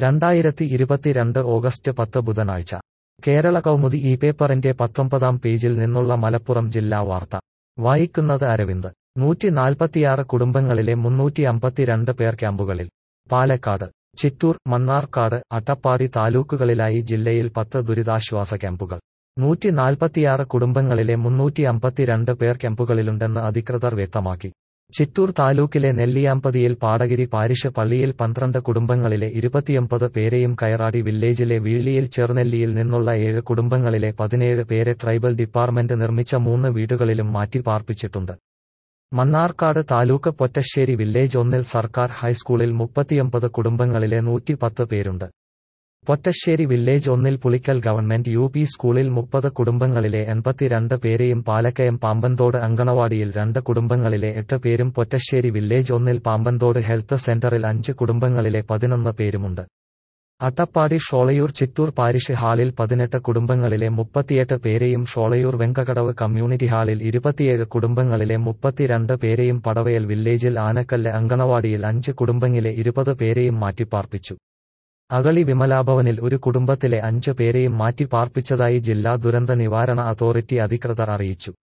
2022 August 10 ബുധനാഴ്ച കേരള കൗമുദി ഈ പേപ്പറിന്റെ 19-ാം പേജിൽ നിന്നുള്ള മലപ്പുറം ജില്ലാ വാർത്ത വായിക്കുന്നത് അരവിന്ദ് 146 കുടുംബങ്ങളിലെ 352 പേർ ക്യാമ്പുകളിൽ പാലക്കാട് ചിറ്റൂർ മണ്ണാർക്കാട് അട്ടപ്പാടി താലൂക്കുകളിലായി ജില്ലയിൽ 10 ദുരിതാശ്വാസ ക്യാമ്പുകൾ 146 കുടുംബങ്ങളിലെ 352 പേർ ക്യാമ്പുകളിലുണ്ടെന്ന് അധികൃതർ വ്യക്തമാക്കി ചിറ്റൂർ താലൂക്കിലെ നെല്ലിയാമ്പതിയിൽ പാടഗിരി പാരിഷ് പള്ളിയിൽ 12 കുടുംബങ്ങളിലെ 29 പേരെയും കയറാടി വില്ലേജിലെ വീള്ളിയിൽ ചെറുനെല്ലിയിൽ നിന്നുള്ള 7 കുടുംബങ്ങളിലെ 17 പേരെ ട്രൈബൽ ഡിപ്പാർട്ട്മെന്റ് നിർമ്മിച്ച 3 വീടുകളിലും മാറ്റിപ്പാർപ്പിച്ചിട്ടുണ്ട് മണ്ണാർക്കാട് താലൂക്ക് പൊറ്റശ്ശേരി വില്ലേജ് 1 സർക്കാർ ഹൈസ്കൂളിൽ 39 കുടുംബങ്ങളിലെ 110 പേരുണ്ട് Pottassery village 1 Pulikkal government UP. സ്കൂളിൽ 30 കുടുംബങ്ങളിലെ 82 പേരെയും പാലക്കയം പാമ്പന്തോട് അങ്കണവാടിയിൽ 2 കുടുംബങ്ങളിലെ 8 പേരും പൊറ്റശ്ശേരി വില്ലേജ് 1 പാമ്പന്തോട് ഹെൽത്ത് സെന്ററിൽ 5 കുടുംബങ്ങളിലെ 11 പേരുമുണ്ട് അട്ടപ്പാടി ഷോളയൂർ ചിറ്റൂർ പാരിഷ് ഹാളിൽ 18 കുടുംബങ്ങളിലെ 38 പേരെയും ഷോളയൂർ വെങ്കകടവ് കമ്മ്യൂണിറ്റി ഹാളിൽ 27 കുടുംബങ്ങളിലെ 32 പേരെയും പടവയൽ വില്ലേജിൽ ആനക്കല്ല് അങ്കണവാടിയിൽ 5 കുടുംബങ്ങളിലെ 20 പേരെയും മാറ്റിപ്പാർപ്പിച്ചു അഗളി വിമലാഭവനിൽ ഒരു കുടുംബത്തിലെ 5 പേരെയും മാറ്റിപ്പാർപ്പിച്ചതായി ജില്ലാ ദുരന്ത നിവാരണ അതോറിറ്റി അധികൃതർ അറിയിച്ചു